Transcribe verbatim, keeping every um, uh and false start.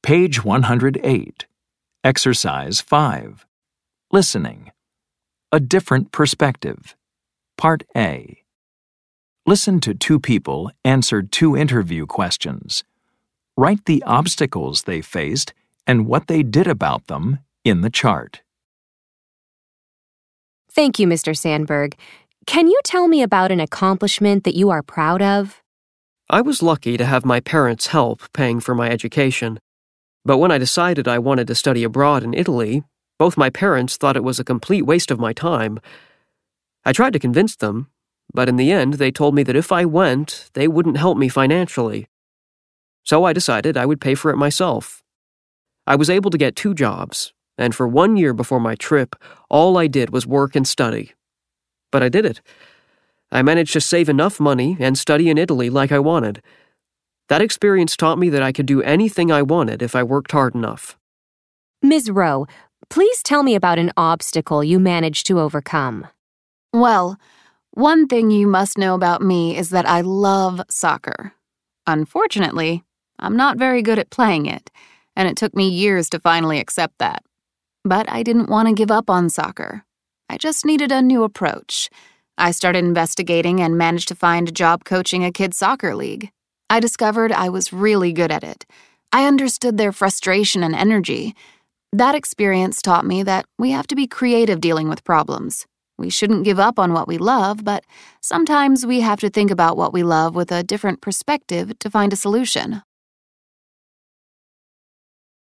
Page one hundred eight. Exercise five. Listening. A different perspective. Part A. Listen to two people answer two interview questions. Write the obstacles they faced and what they did about them in the chart. Thank you, Mister Sandberg. Can you tell me about an accomplishment that you are proud of? I was lucky to have my parents' help paying for my education. But when I decided I wanted to study abroad in Italy, both my parents thought it was a complete waste of my time. I tried to convince them, but in the end they told me that if I went, they wouldn't help me financially. So I decided I would pay for it myself. I was able to get two jobs, and for one year before my trip, all I did was work and study. But I did it. I managed to save enough money and study in Italy like I wanted. That experience taught me that I could do anything I wanted if I worked hard enough. Miz Rowe, please tell me about an obstacle you managed to overcome. Well, one thing you must know about me is that I love soccer. Unfortunately, I'm not very good at playing it, and it took me years to finally accept that. But I didn't want to give up on soccer. I just needed a new approach. I started investigating and managed to find a job coaching a kids' soccer league. I discovered I was really good at it. I understood their frustration and energy. That experience taught me that we have to be creative dealing with problems. We shouldn't give up on what we love, but sometimes we have to think about what we love with a different perspective to find a solution.